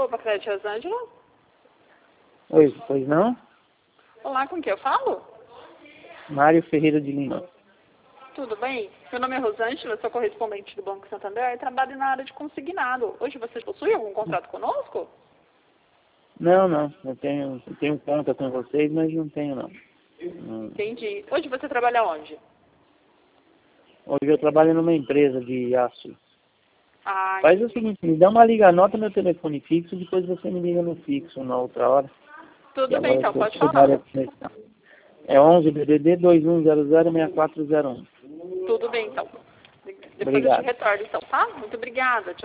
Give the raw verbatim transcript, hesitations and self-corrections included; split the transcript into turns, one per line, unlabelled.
Opa, Crédito Rosângela.
Oi, pois não?
Olá, com quem eu falo?
Mário Ferreira de Lima.
Tudo bem? Meu nome é Rosângela, sou correspondente do Banco Santander e trabalho na área de consignado. Hoje você possui algum contrato conosco?
Não, não. Eu tenho, eu tenho conta com vocês, mas não tenho não. Não.
Entendi. Hoje você trabalha onde?
Hoje eu trabalho numa empresa de aço.
Ah,
Faz o seguinte, me dá uma liga, anota meu telefone fixo, depois você me liga no fixo na outra hora.
tudo
E
bem,
agora
então,
eu
pode
sou da área
falar.
comercial. É onze B D D dois um zero zero seis quatro zero um.
Tudo bem, então. Depois eu te
Obrigado.
retorno, então, tá? Muito obrigada. Tchau.